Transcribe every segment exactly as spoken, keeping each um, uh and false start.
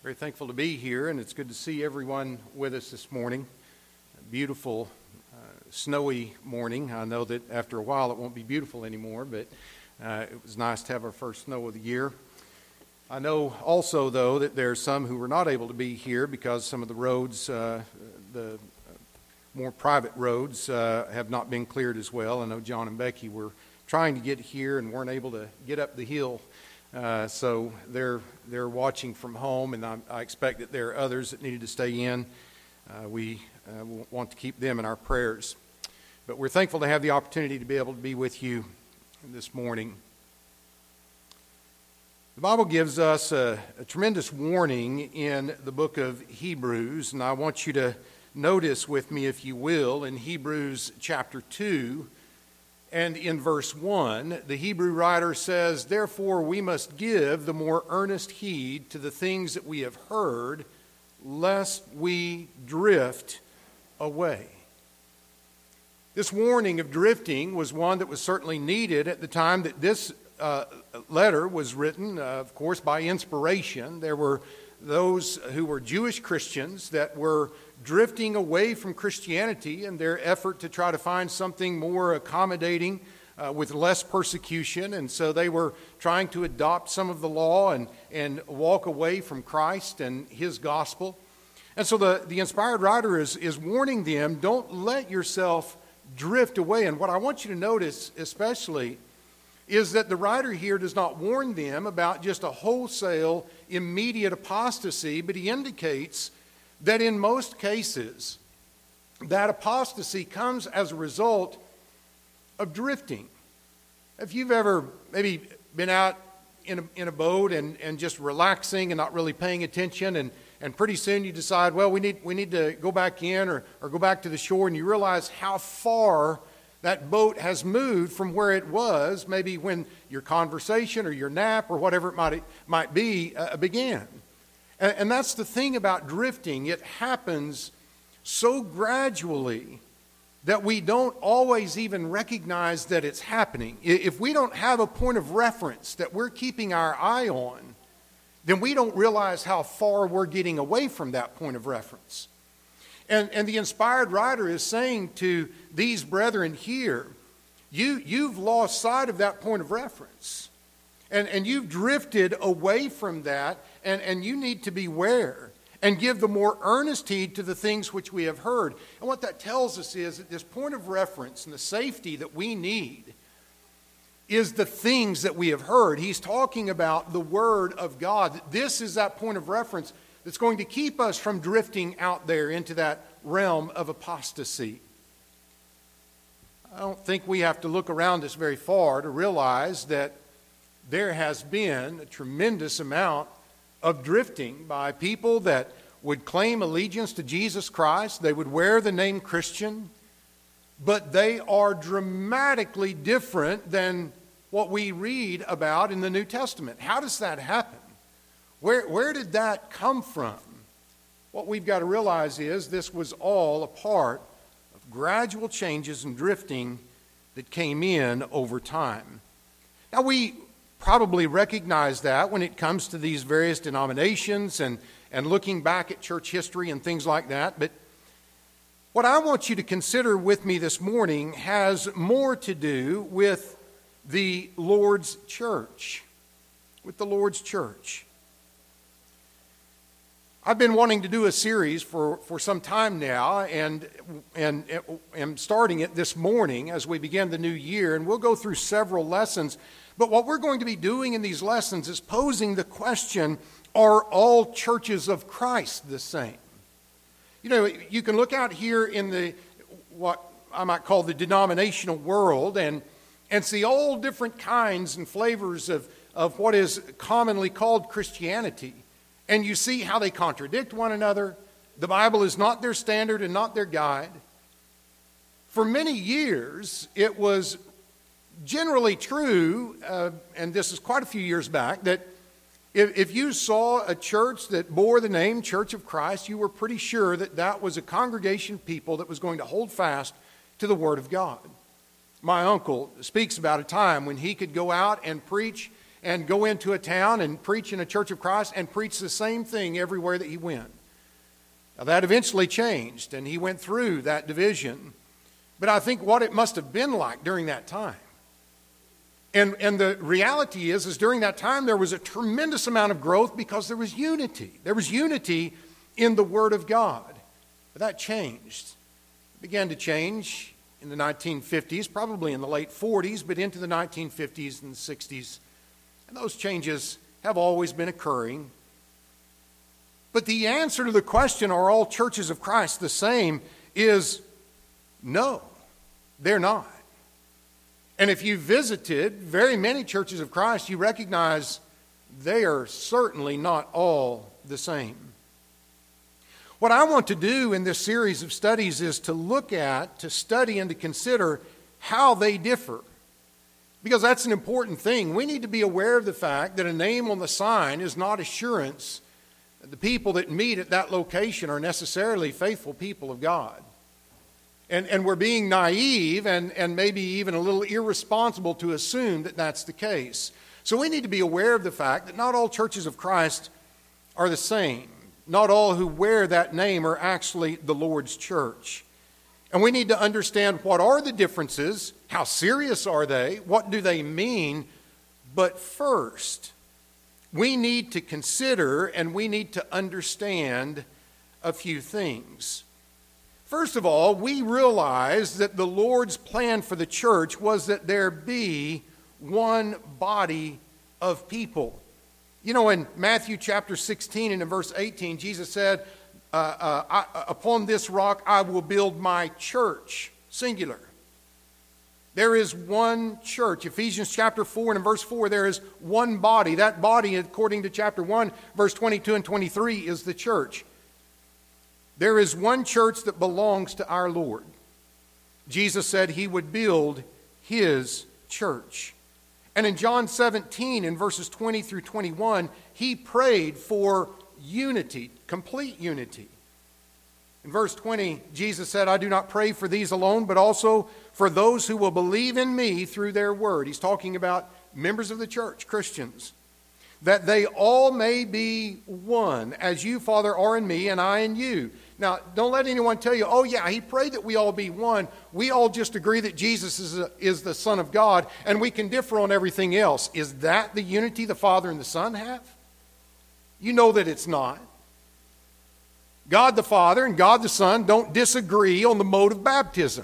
Very thankful to be here, and it's good to see everyone with us this morning. A beautiful, uh, snowy morning. I know that after a while it won't be beautiful anymore, but uh, it was nice to have our first snow of the year. I know also, though, that there are some who were not able to be here because some of the roads, uh, the more private roads, uh, have not been cleared as well. I know John and Becky were trying to get here and weren't able to get up the hill. Uh, so they're they're watching from home, and I, I expect that there are others that needed to stay in. Uh, we uh, want to keep them in our prayers. But we're thankful to have the opportunity to be able to be with you this morning. The Bible gives us a, a tremendous warning in the book of Hebrews, and I want you to notice with me, if you will, in Hebrews chapter two. And in verse one, the Hebrew writer says, "Therefore we must give the more earnest heed to the things that we have heard, lest we drift away." This warning of drifting was one that was certainly needed at the time that this uh, letter was written, uh, of course, by inspiration. There were those who were Jewish Christians that were drifting away from Christianity in their effort to try to find something more accommodating uh, with less persecution. And so they were trying to adopt some of the law and, and walk away from Christ and His gospel. And so the, the inspired writer is, is warning them, don't let yourself drift away. And what I want you to notice especially is that the writer here does not warn them about just a wholesale, immediate apostasy, but he indicates that in most cases, that apostasy comes as a result of drifting. If you've ever maybe been out in a, in a boat and, and just relaxing and not really paying attention, and, and pretty soon you decide, well, we need we need to go back in or, or go back to the shore, and you realize how far that boat has moved from where it was, maybe when your conversation or your nap or whatever it might, might be uh, began. And, and that's the thing about drifting. It happens so gradually that we don't always even recognize that it's happening. If we don't have a point of reference that we're keeping our eye on, then we don't realize how far we're getting away from that point of reference. And, and the inspired writer is saying to these brethren here, you, you've lost sight of that point of reference. And, and you've drifted away from that, and, and you need to beware and give the more earnest heed to the things which we have heard. And what that tells us is that this point of reference and the safety that we need is the things that we have heard. He's talking about the Word of God. This is that point of reference that's going to keep us from drifting out there into that realm of apostasy. I don't think we have to look around us very far to realize that there has been a tremendous amount of drifting by people that would claim allegiance to Jesus Christ. They would wear the name Christian, but they are dramatically different than what we read about in the New Testament. How does that happen? Where, where did that come from? What we've got to realize is this was all a part of gradual changes and drifting that came in over time. Now, we probably recognize that when it comes to these various denominations and, and looking back at church history and things like that. But what I want you to consider with me this morning has more to do with the Lord's church. With the Lord's church. I've been wanting to do a series for, for some time now, and and am starting it this morning as we begin the new year, and we'll go through several lessons. But what we're going to be doing in these lessons is posing the question, are all churches of Christ the same? You know, you can look out here in the, what I might call the denominational world, and, and see all different kinds and flavors of, of what is commonly called Christianity. And you see how they contradict one another. The Bible is not their standard and not their guide. For many years, it was generally true, uh, and this is quite a few years back, that if, if you saw a church that bore the name Church of Christ, you were pretty sure that that was a congregation of people that was going to hold fast to the Word of God. My uncle speaks about a time when he could go out and preach and go into a town and preach in a Church of Christ and preach the same thing everywhere that he went. Now, that eventually changed, and he went through that division. But I think what it must have been like during that time. And, and the reality is, is during that time there was a tremendous amount of growth because there was unity. There was unity in the Word of God. But that changed. It began to change in the nineteen fifties, probably in the late forties, but into the nineteen fifties and sixties. And those changes have always been occurring. But the answer to the question, are all churches of Christ the same, is no, they're not. And if you visited very many churches of Christ, you recognize they are certainly not all the same. What I want to do in this series of studies is to look at, to study, and to consider how they differ. Because that's an important thing. We need to be aware of the fact that a name on the sign is not assurance that the people that meet at that location are necessarily faithful people of God. And, and we're being naive and, and maybe even a little irresponsible to assume that that's the case. So we need to be aware of the fact that not all churches of Christ are the same. Not all who wear that name are actually the Lord's church. And we need to understand what are the differences, how serious are they, what do they mean. But first, we need to consider and we need to understand a few things. First of all, we realize that the Lord's plan for the church was that there be one body of people. You know, in Matthew chapter sixteen and in verse eighteen, Jesus said, uh, uh, I, upon this rock I will build my church, singular. There is one church. Ephesians chapter four and in verse four, there is one body. That body, according to chapter one, verse twenty-two and twenty-three, is the church. There is one church that belongs to our Lord. Jesus said he would build his church. And in John seventeen, in verses twenty through twenty-one, he prayed for unity, complete unity. In verse twenty, Jesus said, I do not pray for these alone, but also for those who will believe in me through their word. He's talking about members of the church, Christians. That they all may be one, as you, Father, are in me and I in you. Now, don't let anyone tell you, oh yeah, he prayed that we all be one. We all just agree that Jesus is, a, is the Son of God, and we can differ on everything else. Is that the unity the Father and the Son have? You know that it's not. God the Father and God the Son don't disagree on the mode of baptism.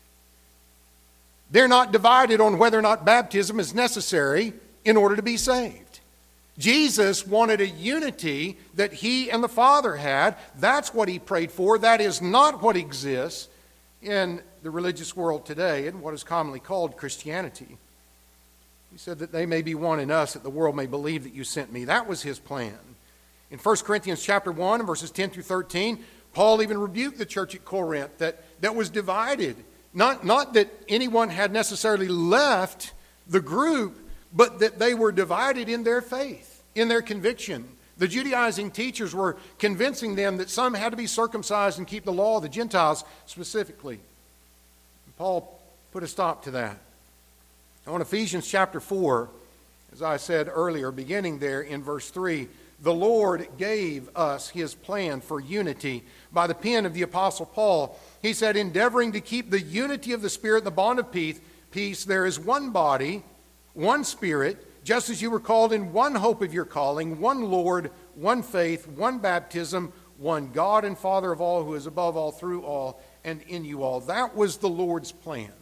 They're not divided on whether or not baptism is necessary in order to be saved. Jesus wanted a unity that he and the Father had. That's what he prayed for. That is not what exists in the religious world today and what is commonly called Christianity. He said that they may be one in us, that the world may believe that you sent me. That was his plan. In First Corinthians chapter one, verses ten through thirteen, Paul even rebuked the church at Corinth that, that was divided. Not, not that anyone had necessarily left the group, but that they were divided in their faith, in their conviction. The Judaizing teachers were convincing them that some had to be circumcised and keep the law of the Gentiles specifically. And Paul put a stop to that. Now in Ephesians chapter four, as I said earlier, beginning there in verse three, the Lord gave us his plan for unity by the pen of the Apostle Paul. He said, endeavoring to keep the unity of the Spirit in the bond of peace, peace, there is one body, one Spirit, just as you were called in one hope of your calling, one Lord, one faith, one baptism, one God and Father of all, who is above all, through all, and in you all. That was the Lord's plan.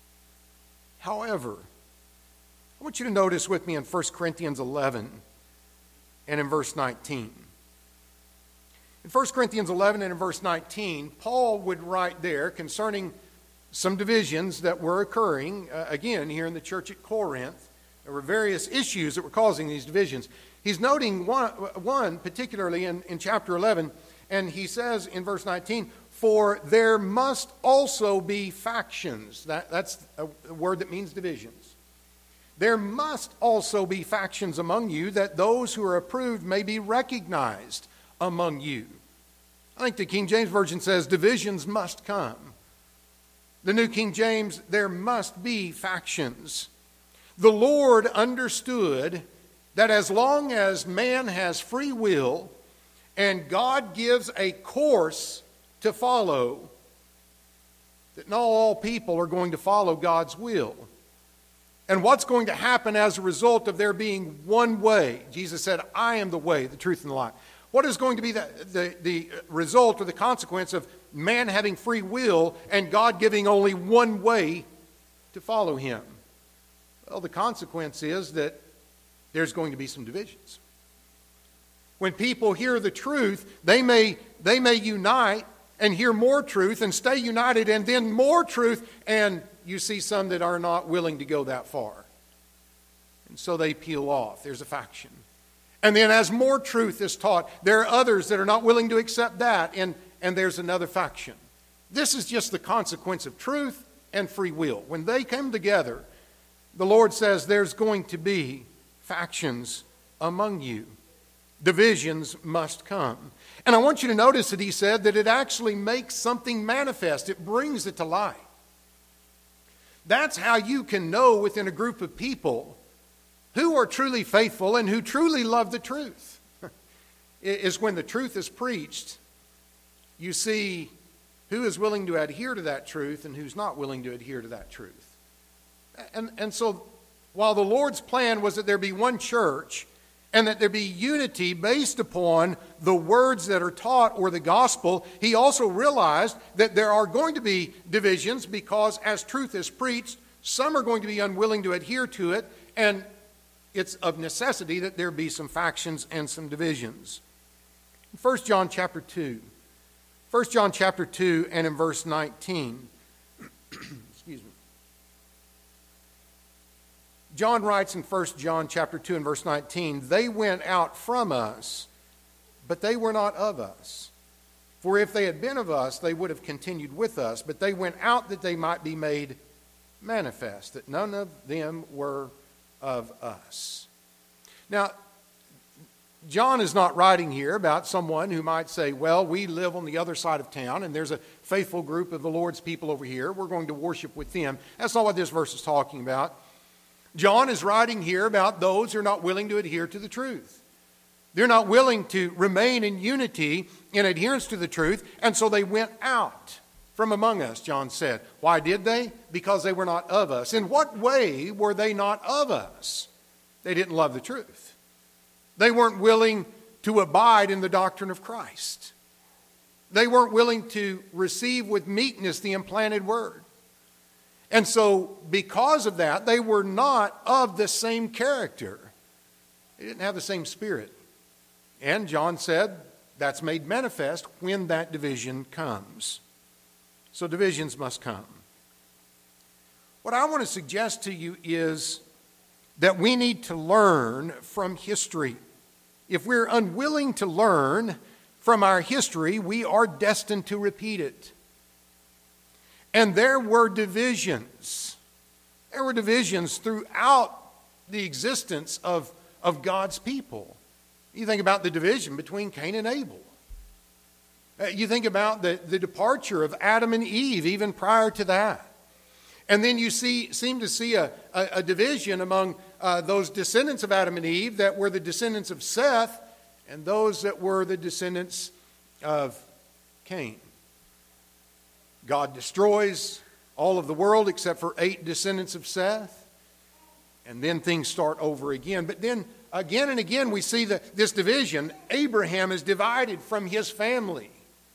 However, I want you to notice with me in First Corinthians eleven and in verse nineteen. In First Corinthians eleven and in verse nineteen, Paul would write there concerning some divisions that were occurring, uh, again, here in the church at Corinth. There were various issues that were causing these divisions. He's noting one, one particularly in, in chapter eleven, and he says in verse nineteen, for there must also be factions. That, that's a word that means divisions. There must also be factions among you, that those who are approved may be recognized among you. I think the King James Version says divisions must come. The New King James, there must be factions. The Lord understood that as long as man has free will and God gives a course to follow, that not all people are going to follow God's will. And what's going to happen as a result of there being one way? Jesus said, I am the way, the truth, and the life. What is going to be the, the, the result or the consequence of man having free will and God giving only one way to follow him? Well, the consequence is that there's going to be some divisions. When people hear the truth, they may, they may unite and hear more truth and stay united and then more truth, and you see some that are not willing to go that far. And so they peel off. There's a faction. And then as more truth is taught, there are others that are not willing to accept that, and, and there's another faction. This is just the consequence of truth and free will. When they come together, the Lord says there's going to be factions among you. Divisions must come. And I want you to notice that he said that it actually makes something manifest. It brings it to light. That's how you can know within a group of people who are truly faithful and who truly love the truth. Is when the truth is preached, you see who is willing to adhere to that truth and who's not willing to adhere to that truth. And, and so while the Lord's plan was that there be one church and that there be unity based upon the words that are taught or the gospel, he also realized that there are going to be divisions because as truth is preached, some are going to be unwilling to adhere to it, and it's of necessity that there be some factions and some divisions. First John chapter two. First John chapter two and in verse nineteen. Excuse me. John writes in First John chapter two and verse nineteen, they went out from us, but they were not of us. For if they had been of us, they would have continued with us. But they went out that they might be made manifest, that none of them were of us. Now, John is not writing here about someone who might say, well, we live on the other side of town and there's a faithful group of the Lord's people over here. We're going to worship with them. That's not what this verse is talking about. John is writing here about those who are not willing to adhere to the truth. They're not willing to remain in unity in adherence to the truth, and so they went out from among us, John said. Why did they? Because they were not of us. In what way were they not of us? They didn't love the truth. They weren't willing to abide in the doctrine of Christ. They weren't willing to receive with meekness the implanted word. And so, because of that, they were not of the same character. They didn't have the same spirit. And John said that's made manifest when that division comes. So divisions must come. What I want to suggest to you is that we need to learn from history. If we're unwilling to learn from our history, we are destined to repeat it. And there were divisions. There were divisions throughout the existence of, of God's people. You think about the division between Cain and Abel. Uh, you think about the, the departure of Adam and Eve even prior to that. And then you see, seem to see a, a, a division among uh, those descendants of Adam and Eve that were the descendants of Seth and those that were the descendants of Cain. God destroys all of the world except for eight descendants of Seth. And then things start over again. But then again and again we see the, this division. Abraham is divided from his family.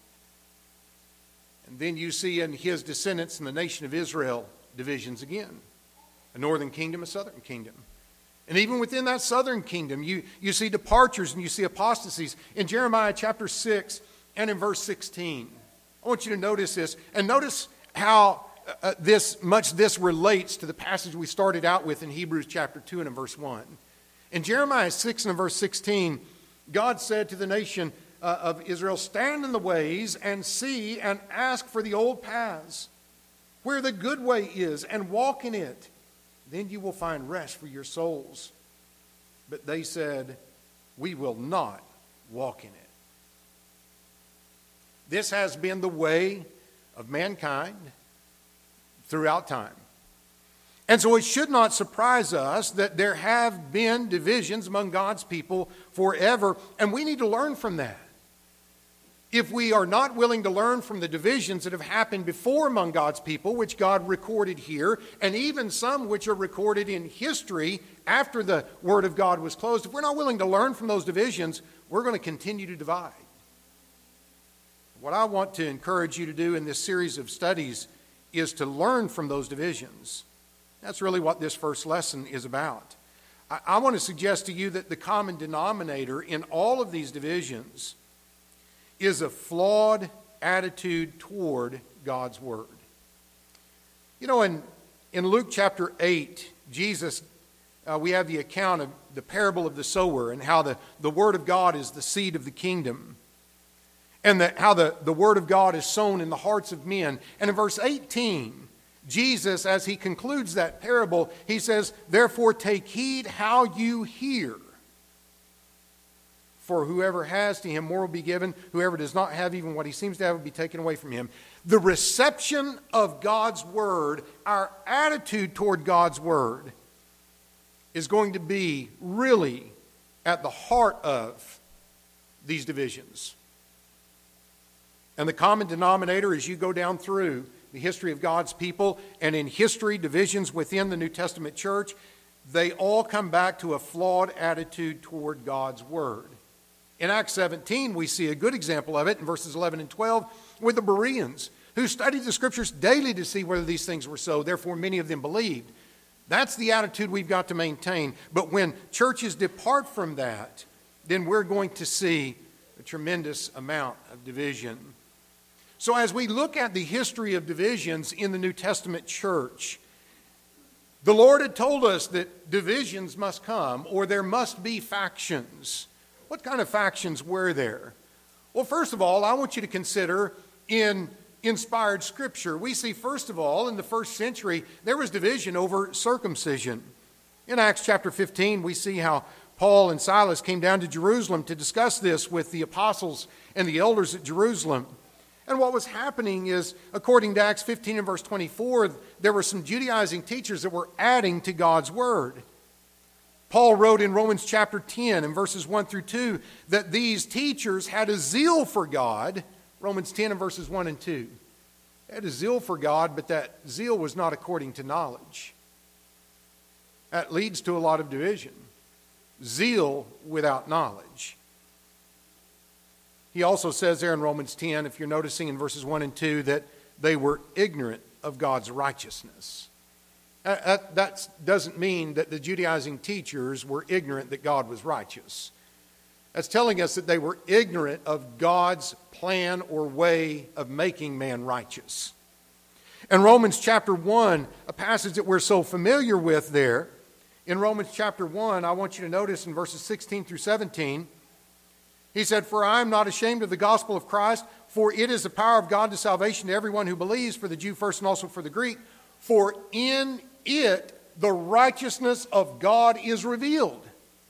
And then you see in his descendants in the nation of Israel divisions again. A northern kingdom, a southern kingdom. And even within that southern kingdom, you, you see departures and you see apostasies. In Jeremiah chapter six and in verse sixteen, I want you to notice this. And notice how uh, this much this relates to the passage we started out with in Hebrews chapter two and in verse one. In Jeremiah six and in verse sixteen, God said to the nation uh, of Israel, stand in the ways and see and ask for the old paths, where the good way is, and walk in it. Then you will find rest for your souls. But they said, we will not walk in it. This has been the way of mankind throughout time. And so it should not surprise us that there have been divisions among God's people forever, and we need to learn from that. If we are not willing to learn from the divisions that have happened before among God's people, which God recorded here, and even some which are recorded in history after the Word of God was closed, if we're not willing to learn from those divisions, we're going to continue to divide. What I want to encourage you to do in this series of studies is to learn from those divisions. That's really what this first lesson is about. I, I want to suggest to you that the common denominator in all of these divisions is a flawed attitude toward God's Word. You know, in, in Luke chapter eight, Jesus, uh, we have the account of the parable of the sower and how the, the Word of God is the seed of the kingdom. And the, how the, the Word of God is sown in the hearts of men. And in verse eighteen, Jesus, as he concludes that parable, he says, "Therefore take heed how you hear. For whoever has, to him more will be given. Whoever does not have even what he seems to have will be taken away from him." The reception of God's Word, our attitude toward God's Word, is going to be really at the heart of these divisions. And the common denominator, as you go down through the history of God's people, and in history, divisions within the New Testament church, they all come back to a flawed attitude toward God's Word. In Acts seventeen, we see a good example of it in verses eleven and twelve with the Bereans, who studied the Scriptures daily to see whether these things were so. Therefore, many of them believed. That's the attitude we've got to maintain. But when churches depart from that, then we're going to see a tremendous amount of division. So as we look at the history of divisions in the New Testament church, the Lord had told us that divisions must come, or there must be factions. What kind of factions were there? Well, first of all, I want you to consider in inspired Scripture. We see, first of all, in the first century, there was division over circumcision. In Acts chapter fifteen, we see how Paul and Silas came down to Jerusalem to discuss this with the apostles and the elders at Jerusalem. And what was happening is, according to Acts fifteen and verse twenty-four, there were some Judaizing teachers that were adding to God's Word. Paul wrote in Romans chapter ten and verses one through two that these teachers had a zeal for God. Romans ten and verses one and two. They had a zeal for God, but that zeal was not according to knowledge. That leads to a lot of division. Zeal without knowledge. He also says there in Romans ten, if you're noticing in verses one and two, that they were ignorant of God's righteousness. That, that doesn't mean that the Judaizing teachers were ignorant that God was righteous. That's telling us that they were ignorant of God's plan or way of making man righteous. In Romans chapter one, a passage that we're so familiar with there, in Romans chapter one, I want you to notice in verses sixteen through seventeen, he said, "For I am not ashamed of the gospel of Christ, for it is the power of God to salvation to everyone who believes, for the Jew first and also for the Greek. For in it the righteousness of God is revealed."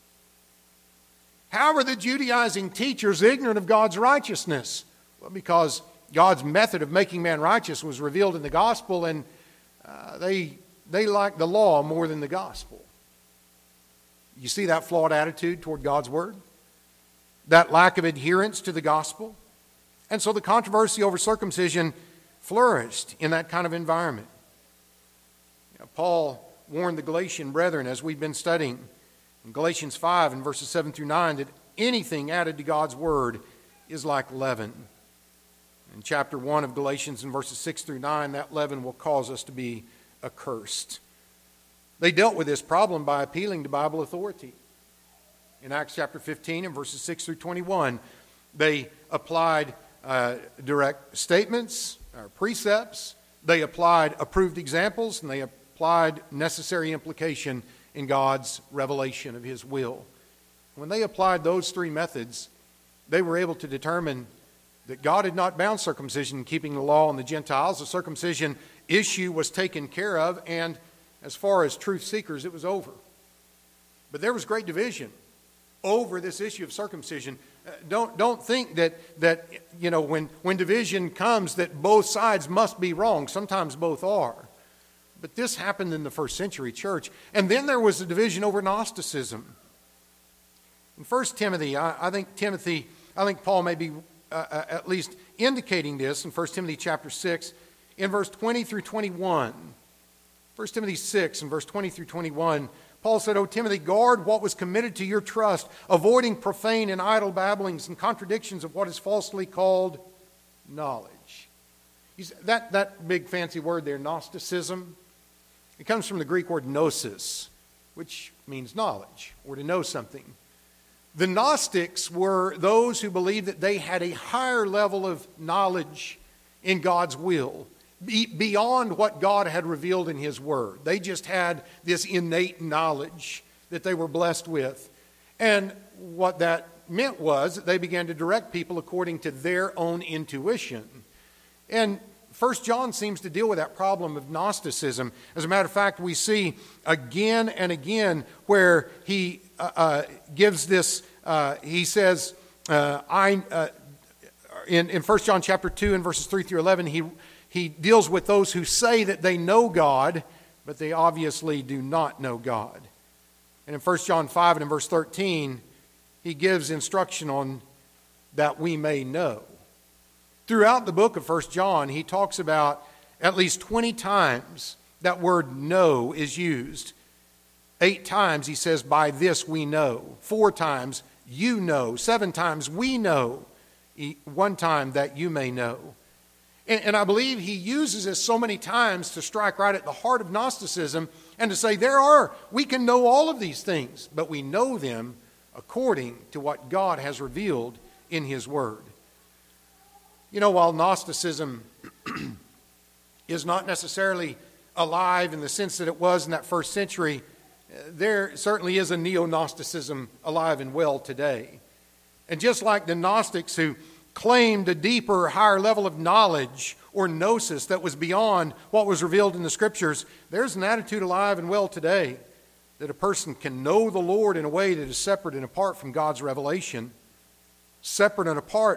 How are the Judaizing teachers ignorant of God's righteousness? Well, because God's method of making man righteous was revealed in the gospel, and uh, they, they liked the law more than the gospel. You see that flawed attitude toward God's Word? That lack of adherence to the gospel? And so the controversy over circumcision flourished in that kind of environment. You know, Paul warned the Galatian brethren, as we've been studying in Galatians five and verses seven through nine, that anything added to God's Word is like leaven. In chapter one of Galatians in verses six through nine, that leaven will cause us to be accursed. They dealt with this problem by appealing to Bible authority. In Acts chapter fifteen and verses six through twenty-one, they applied uh, direct statements, or precepts. They applied approved examples, and they applied necessary implication in God's revelation of His will. When they applied those three methods, they were able to determine that God had not bound circumcision in keeping the law on the Gentiles. The circumcision issue was taken care of, and as far as truth seekers, it was over. But there was great division over this issue of circumcision. Uh, don't don't think that that you know when when division comes that both sides must be wrong. Sometimes both are. But this happened in the first century church. And then there was a division over Gnosticism. In First Timothy, I, I think Timothy, I think Paul may be uh, uh, at least indicating this in First Timothy chapter six, in verse twenty through twenty-one. First Timothy six, in verse twenty through twenty-one, Paul said, O Timothy, guard what was committed to your trust, avoiding profane and idle babblings and contradictions of what is falsely called knowledge. He's, that, that big fancy word there, Gnosticism, it comes from the Greek word gnosis, which means knowledge, or to know something. The Gnostics were those who believed that they had a higher level of knowledge in God's will, be, beyond what God had revealed in His Word. They just had this innate knowledge that they were blessed with. And what that meant was that they began to direct people according to their own intuition. And First John seems to deal with that problem of Gnosticism. As a matter of fact, we see again and again where he uh, uh, gives this, uh, he says, uh, I, uh, in, in First John chapter two and verses three through eleven, he, he deals with those who say that they know God, but they obviously do not know God. And in First John five and in verse thirteen, he gives instruction on that we may know. Throughout the book of First John, he talks about at least twenty times that word know is used. Eight times he says, by this we know. Four times, you know. Seven times, we know. One time, that you may know. And, and I believe he uses this so many times to strike right at the heart of Gnosticism and to say there are, we can know all of these things, but we know them according to what God has revealed in His Word. You know, while Gnosticism is not necessarily alive in the sense that it was in that first century, there certainly is a neo-Gnosticism alive and well today. And just like the Gnostics who claimed a deeper, higher level of knowledge or gnosis that was beyond what was revealed in the Scriptures, there's an attitude alive and well today that a person can know the Lord in a way that is separate and apart from God's revelation, separate and apart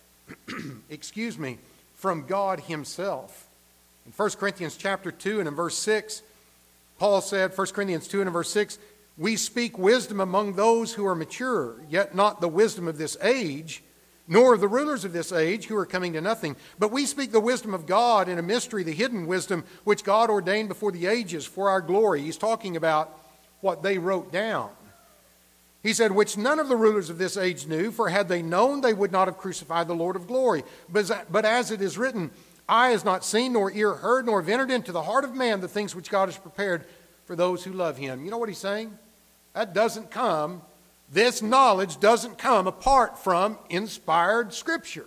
excuse me, from God Himself. In First Corinthians chapter two and in verse six, Paul said, First Corinthians two and in verse six, we speak wisdom among those who are mature, yet not the wisdom of this age, nor of the rulers of this age who are coming to nothing. But we speak the wisdom of God in a mystery, the hidden wisdom which God ordained before the ages for our glory. He's talking about what they wrote down. He said, which none of the rulers of this age knew, for had they known, they would not have crucified the Lord of glory. But, but as it is written, eye has not seen, nor ear heard, nor have entered into the heart of man the things which God has prepared for those who love Him. You know what he's saying? That doesn't come, this knowledge doesn't come apart from inspired Scripture.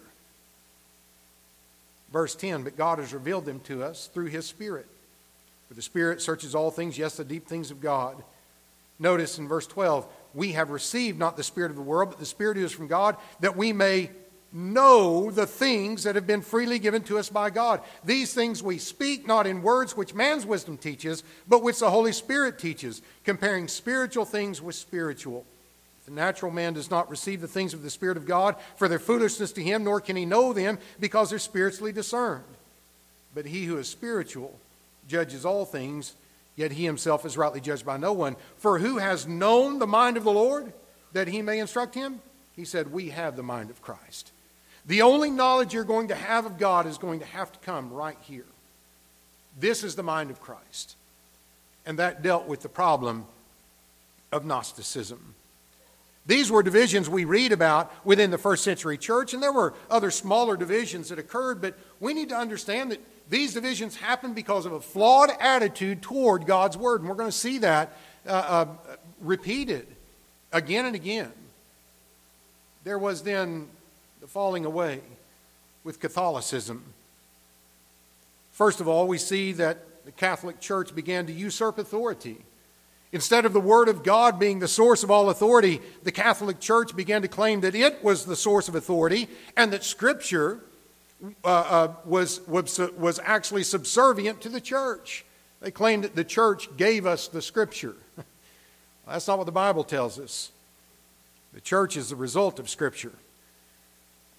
Verse ten, but God has revealed them to us through His Spirit. For the Spirit searches all things, yes, the deep things of God. Notice in verse twelve, we have received not the spirit of the world, but the Spirit who is from God, that we may know the things that have been freely given to us by God. These things we speak not in words which man's wisdom teaches, but which the Holy Spirit teaches, comparing spiritual things with spiritual. The natural man does not receive the things of the Spirit of God, for their foolishness to him, nor can he know them, because they're spiritually discerned. But he who is spiritual judges all things, yet he himself is rightly judged by no one. For who has known the mind of the Lord, that he may instruct him? He said, we have the mind of Christ. The only knowledge you're going to have of God is going to have to come right here. This is the mind of Christ. And that dealt with the problem of Gnosticism. These were divisions we read about within the first century church, and there were other smaller divisions that occurred, but we need to understand that these divisions happened because of a flawed attitude toward God's Word. And we're going to see that uh, uh, repeated again and again. There was then the falling away with Catholicism. First of all, we see that the Catholic Church began to usurp authority. Instead of the Word of God being the source of all authority, the Catholic Church began to claim that it was the source of authority and that Scripture Uh, uh, was, was, was actually subservient to the church. They claimed that the church gave us the Scripture. Well, that's not what the Bible tells us. The church is the result of Scripture.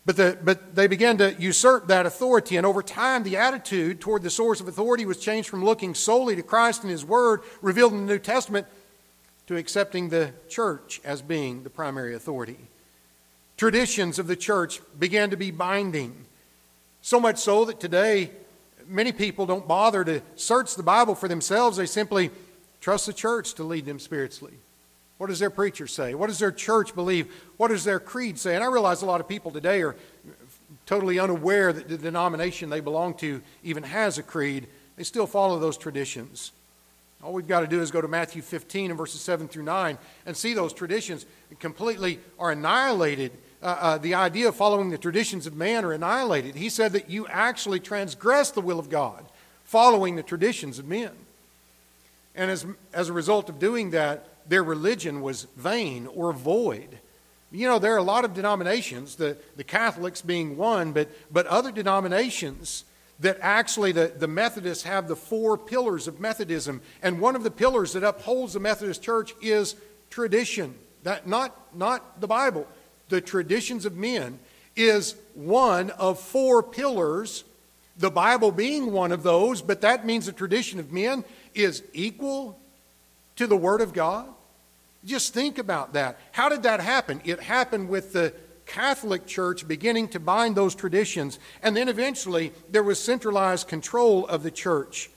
But, the, but they began to usurp that authority, and over time the attitude toward the source of authority was changed from looking solely to Christ and His Word revealed in the New Testament to accepting the church as being the primary authority. Traditions of the church began to be binding, so much so that today many people don't bother to search the Bible for themselves. They simply trust the church to lead them spiritually. What does their preacher say? What does their church believe? What does their creed say? And I realize a lot of people today are totally unaware that the denomination they belong to even has a creed. They still follow those traditions. All we've got to do is go to Matthew fifteen and verses seven through nine and see those traditions completely are annihilated. Uh, uh, the idea of following the traditions of man are annihilated. He said that you actually transgress the will of God following the traditions of men. And as, as a result of doing that, their religion was vain or void. You know, there are a lot of denominations, the, the Catholics being one, but, but other denominations that actually the, the Methodists have the four pillars of Methodism. And one of the pillars that upholds the Methodist Church is tradition. That not, not the Bible. The traditions of men is one of four pillars, the Bible being one of those, but that means the tradition of men is equal to the Word of God. Just think about that. How did that happen? It happened with the Catholic Church beginning to bind those traditions, and then eventually there was centralized control of the church.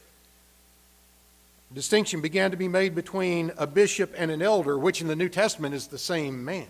Distinction began to be made between a bishop and an elder, which in the New Testament is the same man.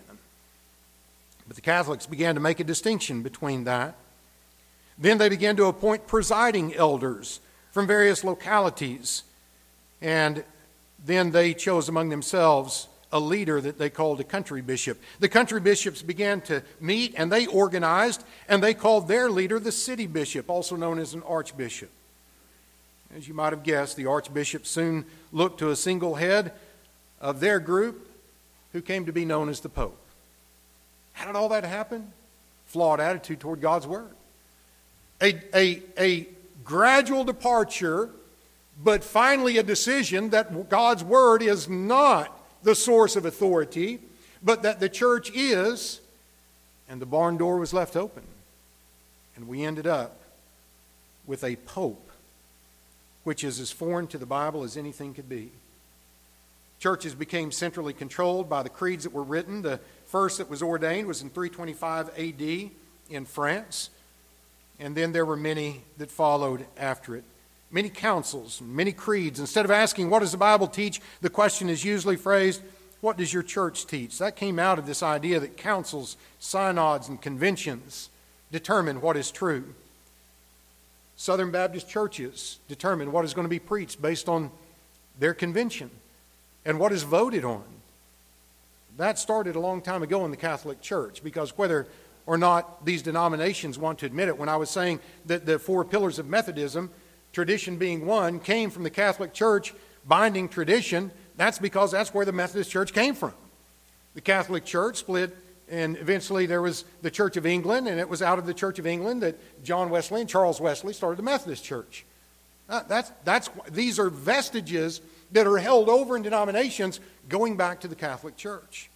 But the Catholics began to make a distinction between that. Then they began to appoint presiding elders from various localities, and then they chose among themselves a leader that they called a country bishop. The country bishops began to meet, and they organized, and they called their leader the city bishop, also known as an archbishop. As you might have guessed, the archbishop soon looked to a single head of their group who came to be known as the Pope. How did all that happen? Flawed attitude toward God's Word. A, a, a gradual departure, but finally a decision that God's Word is not the source of authority, but that the church is, and the barn door was left open. And we ended up with a pope, which is as foreign to the Bible as anything could be. Churches became centrally controlled by the creeds that were written. The first that was ordained was in three twenty-five A D in France, and then there were many that followed after it. Many councils, many creeds. Instead of asking, what does the Bible teach? The question is usually phrased, what does your church teach? That came out of this idea that councils, synods, and conventions determine what is true. Southern Baptist churches determine what is going to be preached based on their convention and what is voted on. That started a long time ago in the Catholic Church, because whether or not these denominations want to admit it, when I was saying that the four pillars of Methodism, tradition being one, came from the Catholic Church binding tradition, that's because that's where the Methodist Church came from. The Catholic Church split, and eventually there was the Church of England, and it was out of the Church of England that John Wesley and Charles Wesley started the Methodist Church. Uh, that's, that's, these are vestiges that are held over in denominations going back to the Catholic Church.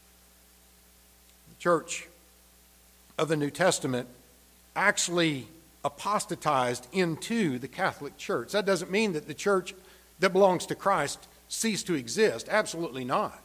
The Church of the New Testament actually apostatized into the Catholic Church. That doesn't mean that the church that belongs to Christ ceased to exist. Absolutely not.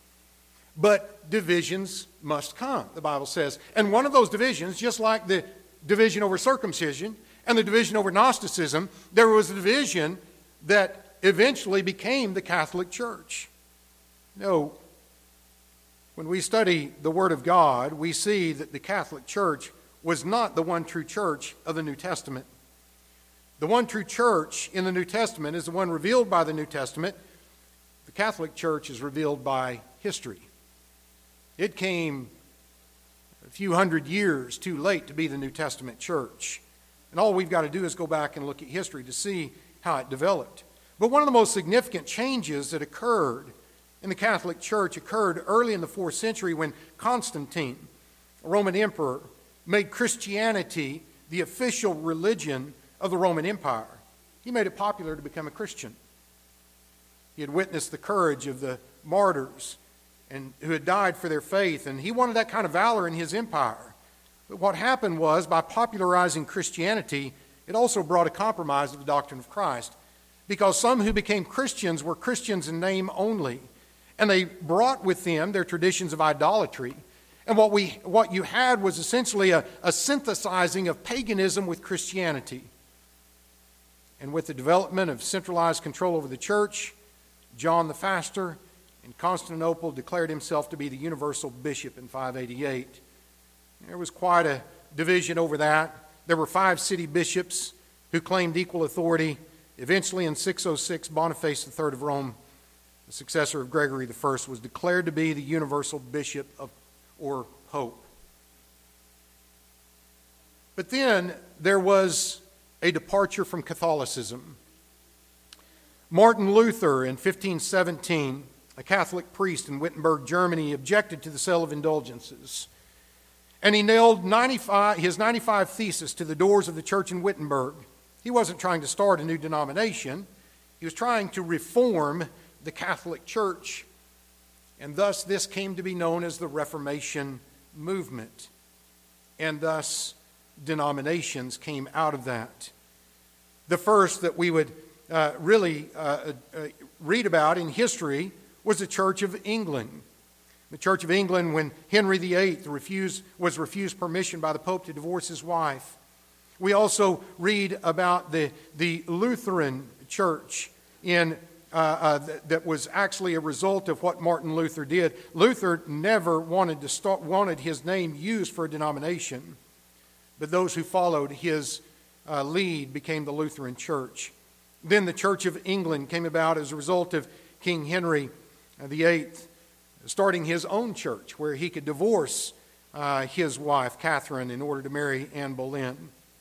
But divisions must come, the Bible says. And one of those divisions, just like the division over circumcision and the division over Gnosticism, there was a division that eventually became the Catholic Church. No, when we study the Word of God, we see that the Catholic Church was not the one true church of the New Testament. The one true church in the New Testament is the one revealed by the New Testament. The Catholic Church is revealed by history. It came a few hundred years too late to be the New Testament church. And all we've got to do is go back and look at history to see how it developed. But one of the most significant changes that occurred in the Catholic Church occurred early in the fourth century when Constantine, a Roman emperor, made Christianity the official religion of the Roman Empire. He made it popular to become a Christian. He had witnessed the courage of the martyrs and who had died for their faith, and he wanted that kind of valor in his empire. But what happened was, by popularizing Christianity, it also brought a compromise of the doctrine of Christ, because some who became Christians were Christians in name only, and they brought with them their traditions of idolatry. And what we what you had was essentially a, a synthesizing of paganism with Christianity. And with the development of centralized control over the church, John the Faster in Constantinople declared himself to be the universal bishop in five eighty-eight. There was quite a division over that. There were five city bishops who claimed equal authority. Eventually, in six oh six, Boniface the third of Rome, the successor of Gregory the first, was declared to be the universal bishop of, or pope. But then there was a departure from Catholicism. Martin Luther, in fifteen seventeen, a Catholic priest in Wittenberg, Germany, objected to the sale of indulgences. And he nailed ninety-five, his ninety-five Theses to the doors of the church in Wittenberg. He wasn't trying to start a new denomination. He was trying to reform the Catholic Church. And thus this came to be known as the Reformation movement. And thus denominations came out of that. The first that we would uh, really uh, uh, read about in history was the Church of England. The Church of England, when Henry the eighth refused, was refused permission by the Pope to divorce his wife. We also read about the, the Lutheran Church in, uh, uh, that, that was actually a result of what Martin Luther did. Luther never wanted to start, wanted his name used for a denomination, but those who followed his uh, lead became the Lutheran Church. Then the Church of England came about as a result of King Henry the eighth starting his own church, where he could divorce uh, his wife, Catherine, in order to marry Anne Boleyn.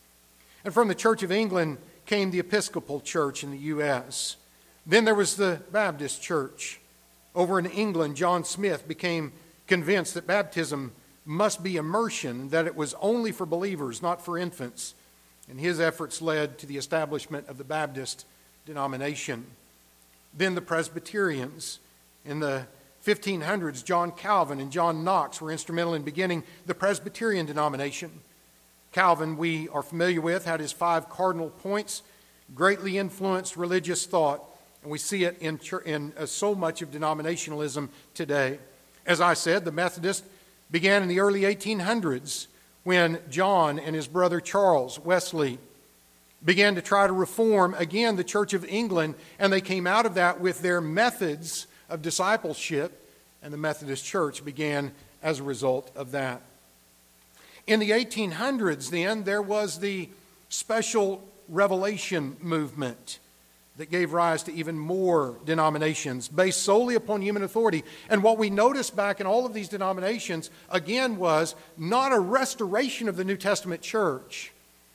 And from the Church of England came the Episcopal Church in the U S Then there was the Baptist Church. Over in England, John Smith became convinced that baptism must be immersion, that it was only for believers, not for infants. And his efforts led to the establishment of the Baptist denomination. Then the Presbyterians. In the fifteen hundreds, John Calvin and John Knox were instrumental in beginning the Presbyterian denomination. Calvin, we are familiar with, had his five cardinal points, greatly influenced religious thought, and we see it in, in uh, so much of denominationalism today. As I said, the Methodists began in the early eighteen hundreds when John and his brother Charles Wesley began to try to reform, again, the Church of England, and they came out of that with their methods of discipleship, and the Methodist Church began as a result of that. In the eighteen hundreds, then, there was the special revelation movement that gave rise to even more denominations based solely upon human authority. And what we noticed back in all of these denominations, again, was not a restoration of the New Testament church,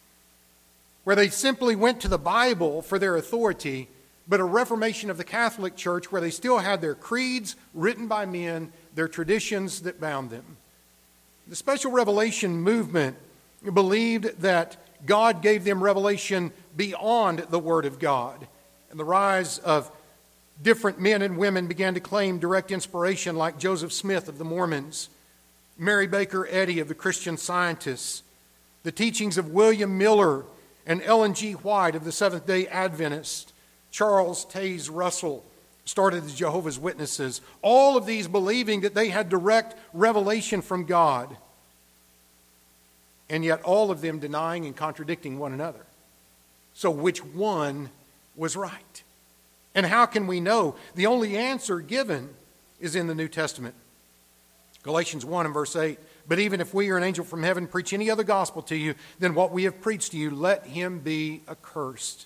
where they simply went to the Bible for their authority, but a reformation of the Catholic Church where they still had their creeds written by men, their traditions that bound them. The special revelation movement believed that God gave them revelation beyond the Word of God. And the rise of different men and women began to claim direct inspiration, like Joseph Smith of the Mormons, Mary Baker Eddy of the Christian Scientists, the teachings of William Miller and Ellen G. White of the Seventh-day Adventists, Charles Taze Russell started the Jehovah's Witnesses, all of these believing that they had direct revelation from God, and yet all of them denying and contradicting one another. So which one was right? And how can we know? The only answer given is in the New Testament. Galatians one and verse eight, "But even if we or an angel from heaven preach any other gospel to you than what we have preached to you, let him be accursed."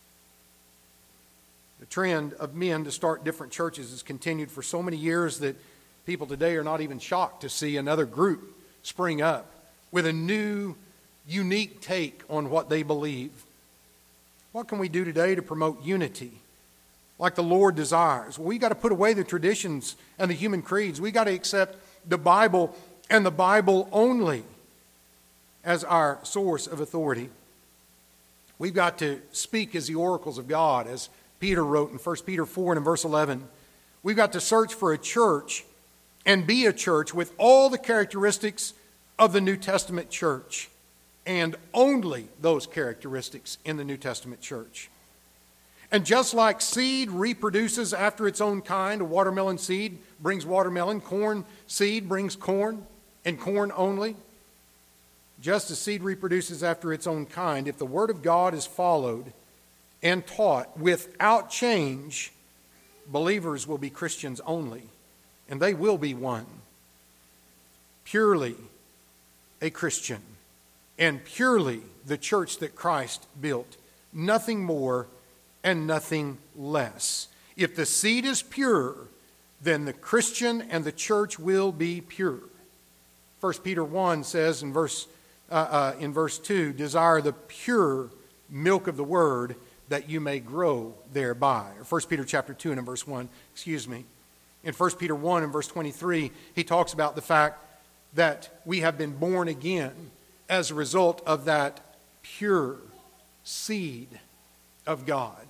The trend of men to start different churches has continued for so many years that people today are not even shocked to see another group spring up with a new, unique take on what they believe. What can we do today to promote unity like the Lord desires? Well, we got to put away the traditions and the human creeds. We got to accept the Bible and the Bible only as our source of authority. We've got to speak as the oracles of God, as Peter wrote in First Peter four and in verse eleven. We've got to search for a church and be a church with all the characteristics of the New Testament church, and only those characteristics in the New Testament church. And just like seed reproduces after its own kind, a watermelon seed brings watermelon, corn seed brings corn, and corn only. Just as seed reproduces after its own kind, if the Word of God is followed and taught without change, believers will be Christians only, and they will be one. Purely a Christian, and purely the church that Christ built. Nothing more and nothing less. If the seed is pure, then the Christian and the church will be pure. First Peter one says in verse, uh, uh, in verse two, desire the pure milk of the word that you may grow thereby. Or First Peter chapter two and in verse one, excuse me. In First Peter one and verse twenty-three, he talks about the fact that we have been born again as a result of that pure seed of God.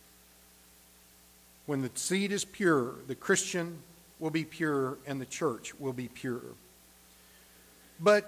When the seed is pure, the Christian will be pure and the church will be pure. But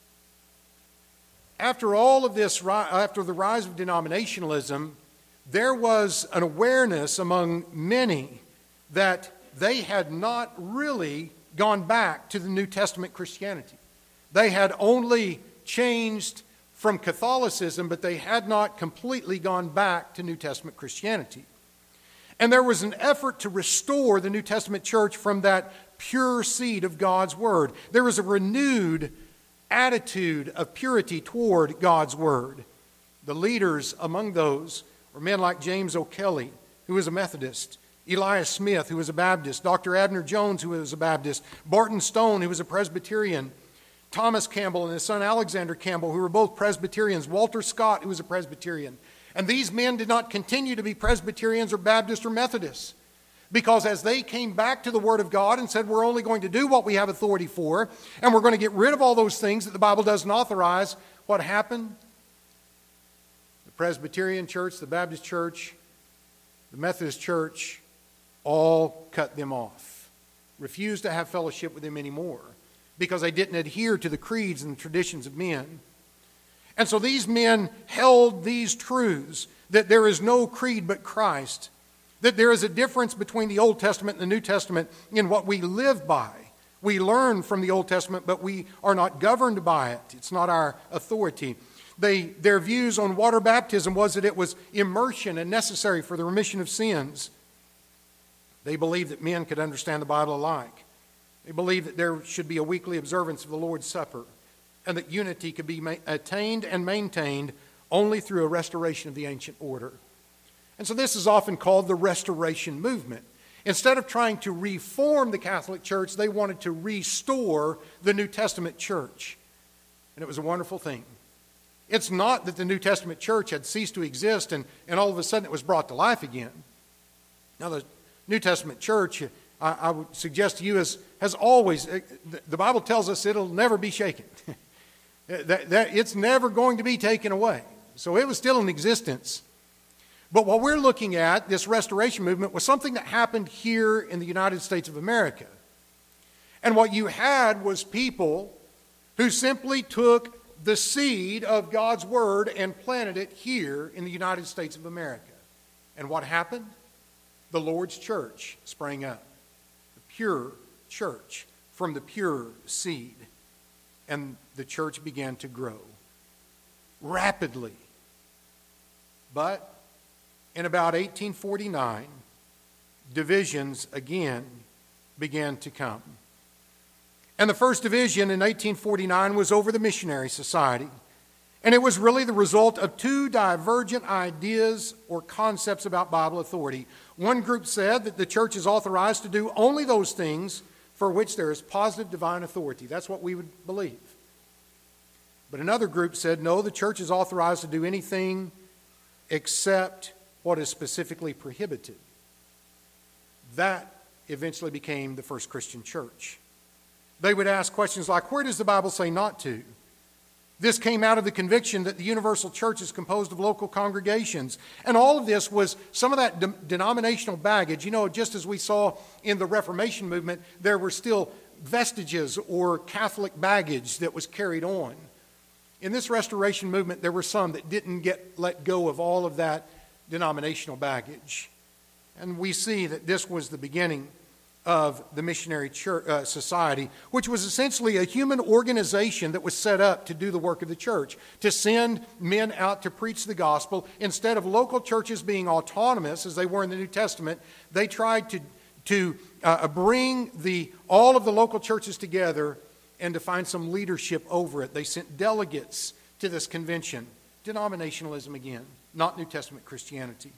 after all of this, after the rise of denominationalism, there was an awareness among many that they had not really gone back to the New Testament Christianity. They had only changed from Catholicism, but they had not completely gone back to New Testament Christianity. And there was an effort to restore the New Testament church from that pure seed of God's Word. There was a renewed attitude of purity toward God's Word. The leaders among those were men like James O'Kelly, who was a Methodist, Elias Smith, who was a Baptist, Doctor Abner Jones, who was a Baptist, Barton Stone, who was a Presbyterian, Thomas Campbell and his son Alexander Campbell, who were both Presbyterians, Walter Scott, who was a Presbyterian. And these men did not continue to be Presbyterians or Baptists or Methodists, because as they came back to the Word of God and said, we're only going to do what we have authority for, and we're going to get rid of all those things that the Bible doesn't authorize, what happened? The Presbyterian church, the Baptist church, the Methodist church, all cut them off, refused to have fellowship with them anymore, because they didn't adhere to the creeds and the traditions of men. And so these men held these truths, that there is no creed but Christ, that there is a difference between the Old Testament and the New Testament in what we live by. We learn from the Old Testament, but we are not governed by it. It's not our authority. They, their views on water baptism was that it was immersion and necessary for the remission of sins. They believed that men could understand the Bible alike. They believed that there should be a weekly observance of the Lord's Supper, and that unity could be ma- attained and maintained only through a restoration of the ancient order. And so this is often called the Restoration Movement. Instead of trying to reform the Catholic Church, they wanted to restore the New Testament church. And it was a wonderful thing. It's not that the New Testament church had ceased to exist and, and all of a sudden it was brought to life again. Now, the New Testament church, I, I would suggest to you, is, has always, the Bible tells us it'll never be shaken. that, that it's never going to be taken away. So it was still in existence. But what we're looking at, this restoration movement, was something that happened here in the United States of America. And what you had was people who simply took the seed of God's Word and planted it here in the United States of America. And what happened? The Lord's church sprang up. The pure church from the pure seed. And the church began to grow rapidly. But in about eighteen forty-nine, divisions again began to come. And the first division in eighteen forty-nine was over the Missionary Society. And it was really the result of two divergent ideas or concepts about Bible authority. One group said that the church is authorized to do only those things for which there is positive divine authority. That's what we would believe. But another group said, no, the church is authorized to do anything except what is specifically prohibited. That eventually became the first Christian church. They would ask questions like, where does the Bible say not to? This came out of the conviction that the universal church is composed of local congregations. And all of this was some of that de- denominational baggage. You know, just as we saw in the Reformation movement, there were still vestiges or Catholic baggage that was carried on. In this restoration movement, there were some that didn't get let go of all of that denominational baggage. And we see that this was the beginning of the missionary church, uh, society, which was essentially a human organization that was set up to do the work of the church, to send men out to preach the gospel. Instead of local churches being autonomous, as they were in the New Testament, they tried to, to uh, bring the, all of the local churches together and to find some leadership over it. They sent delegates to this convention. Denominationalism again, not New Testament Christianity.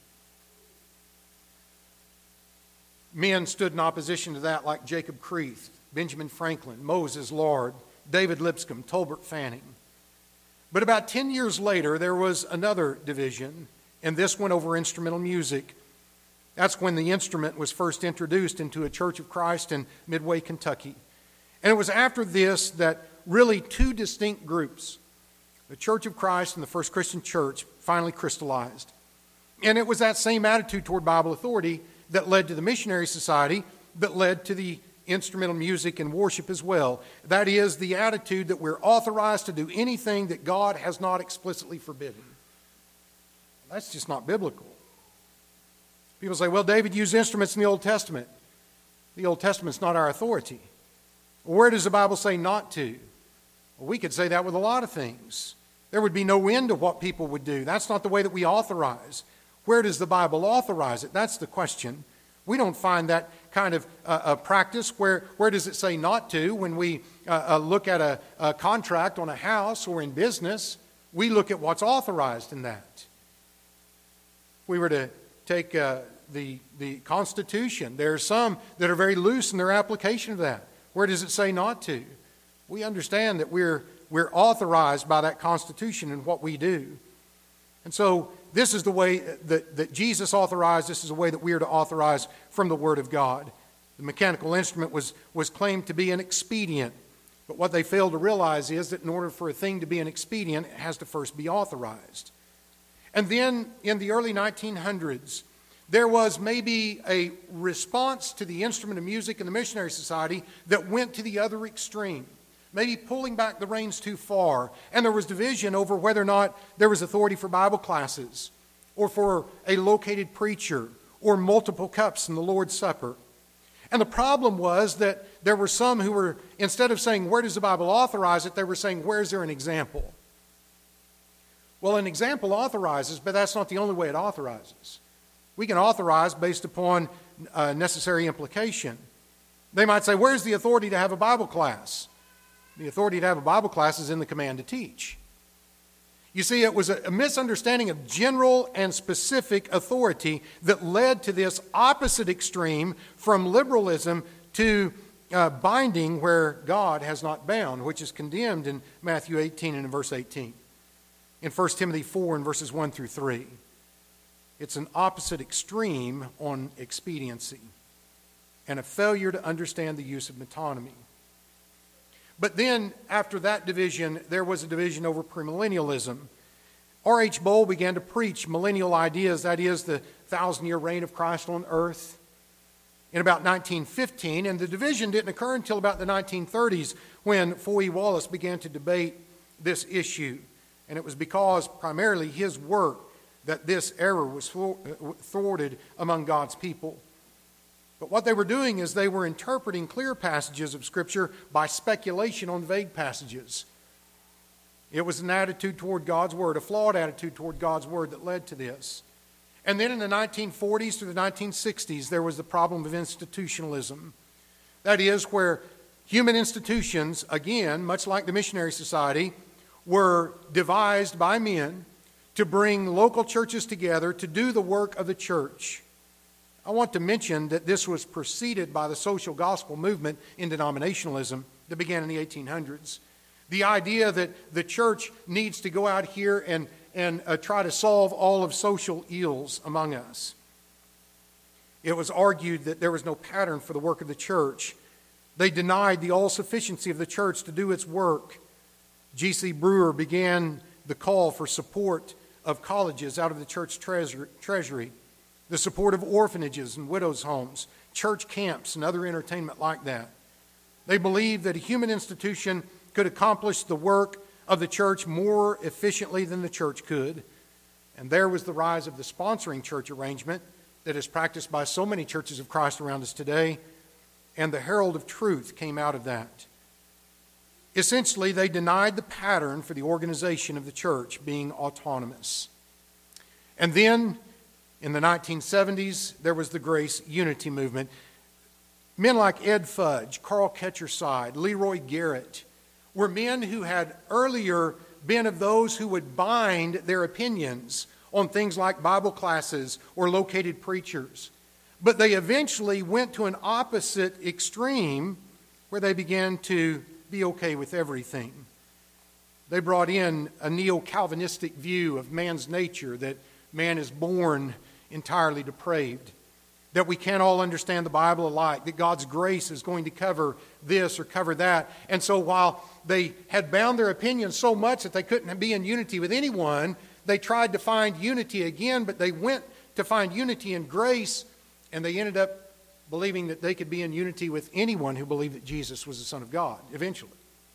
Men stood in opposition to that like Jacob Kreeft, Benjamin Franklin, Moses Lord, David Lipscomb, Tolbert Fanning. But about ten years later, there was another division, and this went over instrumental music. That's when the instrument was first introduced into a Church of Christ in Midway, Kentucky. And it was after this that really two distinct groups, the Church of Christ and the First Christian Church, finally crystallized. And it was that same attitude toward Bible authority that led to the missionary society, but led to the instrumental music and worship as well. That is the attitude that we're authorized to do anything that God has not explicitly forbidden. That's just not biblical. People say, well, David used instruments in the Old Testament. The Old Testament's not our authority. Where does the Bible say not to? Well, we could say that with a lot of things. There would be no end to what people would do. That's not the way that we authorize. Where does the Bible authorize it? That's the question. We don't find that kind of uh, a practice. Where, where does it say not to? When we uh, uh, look at a, a contract on a house or in business, we look at what's authorized in that. If we were to take uh, the, the Constitution, there are some that are very loose in their application of that. Where does it say not to? We understand that we're, we're authorized by that Constitution in what we do. And so this is the way that, that Jesus authorized. This is the way that we are to authorize from the Word of God. The mechanical instrument was, was claimed to be an expedient. But what they failed to realize is that in order for a thing to be an expedient, it has to first be authorized. And then in the early nineteen hundreds, there was maybe a response to the instrument of music in the missionary society that went to the other extreme. Maybe pulling back the reins too far. And there was division over whether or not there was authority for Bible classes or for a located preacher or multiple cups in the Lord's Supper. And the problem was that there were some who were, instead of saying, where does the Bible authorize it, they were saying, where is there an example? Well, an example authorizes, but that's not the only way it authorizes. We can authorize based upon uh, necessary implication. They might say, where's the authority to have a Bible class? The authority to have a Bible class is in the command to teach. You see, it was a misunderstanding of general and specific authority that led to this opposite extreme from liberalism to uh, binding where God has not bound, which is condemned in Matthew eighteen and in verse eighteen. In First Timothy four and verses one through three. It's an opposite extreme on expediency and a failure to understand the use of metonymy. But then, after that division, there was a division over premillennialism. R H Bowl began to preach millennial ideas, that is, the thousand-year reign of Christ on earth, in about nineteen fifteen. And the division didn't occur until about the nineteen thirties when Foy Wallace began to debate this issue. And it was because, primarily, his work that this error was thwarted among God's people. But what they were doing is they were interpreting clear passages of Scripture by speculation on vague passages. It was an attitude toward God's Word, a flawed attitude toward God's Word that led to this. And then in the nineteen forties to the nineteen sixties, there was the problem of institutionalism. That is, where human institutions, again, much like the missionary society, were devised by men to bring local churches together to do the work of the church. I want to mention that this was preceded by the social gospel movement in denominationalism that began in the eighteen hundreds. The idea that the church needs to go out here and, and uh, try to solve all of social ills among us. It was argued that there was no pattern for the work of the church. They denied the all-sufficiency of the church to do its work. G C Brewer began the call for support of colleges out of the church treasury, the support of orphanages and widows' homes, church camps, and other entertainment like that. They believed that a human institution could accomplish the work of the church more efficiently than the church could. And there was the rise of the sponsoring church arrangement that is practiced by so many churches of Christ around us today. And the herald of truth came out of that. Essentially, they denied the pattern for the organization of the church being autonomous. And then, in the nineteen seventies, there was the Grace Unity movement. Men like Ed Fudge, Carl Ketcherside, Leroy Garrett were men who had earlier been of those who would bind their opinions on things like Bible classes or located preachers. But they eventually went to an opposite extreme where they began to be okay with everything. They brought in a neo-Calvinistic view of man's nature, that man is born entirely depraved, that we can't all understand the Bible alike, that God's grace is going to cover this or cover that. And so while they had bound their opinions so much that they couldn't be in unity with anyone, they tried to find unity again, but they went to find unity in grace, and they ended up believing that they could be in unity with anyone who believed that Jesus was the Son of God, eventually.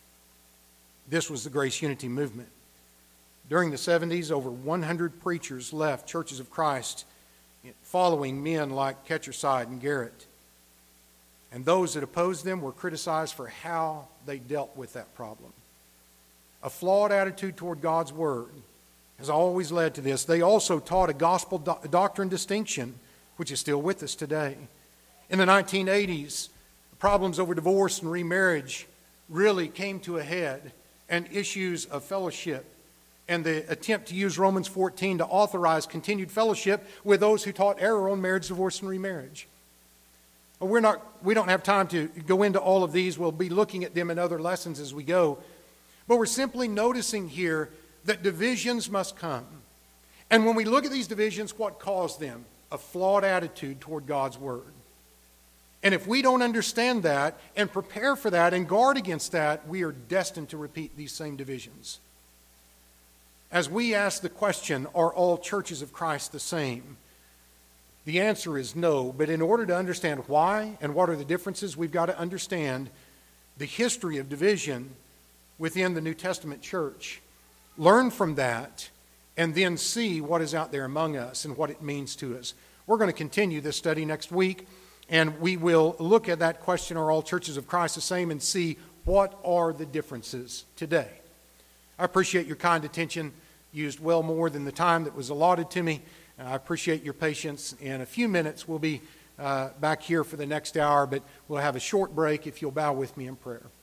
This was the Grace Unity movement. During the seventies, over one hundred preachers left Churches of Christ following men like Ketcherside and Garrett. And those that opposed them were criticized for how they dealt with that problem. A flawed attitude toward God's Word has always led to this. They also taught a gospel do- doctrine distinction, which is still with us today. In the nineteen eighties, problems over divorce and remarriage really came to a head, and issues of fellowship and the attempt to use Romans fourteen to authorize continued fellowship with those who taught error on marriage, divorce, and remarriage. Well, we're not, we don't have time to go into all of these. We'll be looking at them in other lessons as we go. But we're simply noticing here that divisions must come. And when we look at these divisions, what caused them? A flawed attitude toward God's Word. And if we don't understand that and prepare for that and guard against that, we are destined to repeat these same divisions. As we ask the question, are all churches of Christ the same? The answer is no, but in order to understand why and what are the differences, we've got to understand the history of division within the New Testament church. Learn from that, and then see what is out there among us and what it means to us. We're going to continue this study next week, and we will look at that question, are all churches of Christ the same, and see what are the differences today. I appreciate your kind attention, used well more than the time that was allotted to me. I appreciate your patience. In a few minutes, we'll be uh, back here for the next hour, but we'll have a short break if you'll bow with me in prayer.